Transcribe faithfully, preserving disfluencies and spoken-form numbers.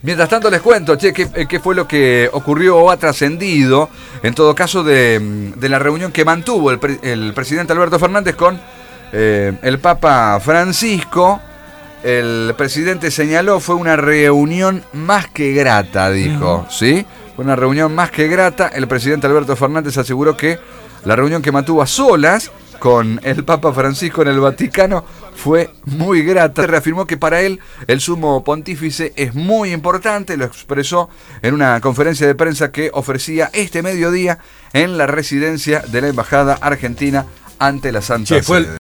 Mientras tanto les cuento, che, qué, qué fue lo que ocurrió o ha trascendido, en todo caso, de, de la reunión que mantuvo el, pre, el presidente Alberto Fernández con eh, el Papa Francisco. El presidente señaló, fue una reunión más que grata, dijo, uh-huh. ¿sí? Fue una reunión más que grata. El presidente Alberto Fernández aseguró que la reunión que mantuvo a solas con el Papa Francisco en el Vaticano fue muy grata. Reafirmó que para él el sumo pontífice es muy importante, lo expresó en una conferencia de prensa que ofrecía este mediodía en la residencia de la Embajada Argentina ante la Santa Sede.